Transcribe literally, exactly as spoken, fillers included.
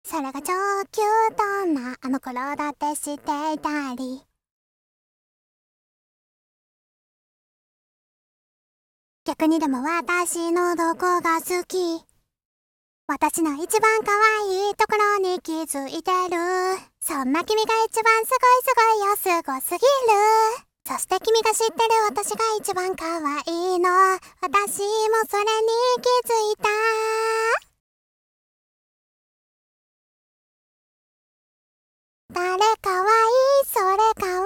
それが超キュートなあの頃だって知っていたり、逆にでも私のどこが好き、私の一番可愛いところに気づいてる。そんな君が一番すごいすごいよ、すごすぎる。そして君が知ってる私が一番可愛いの。私もそれに気づいた。誰かわいい、それかわ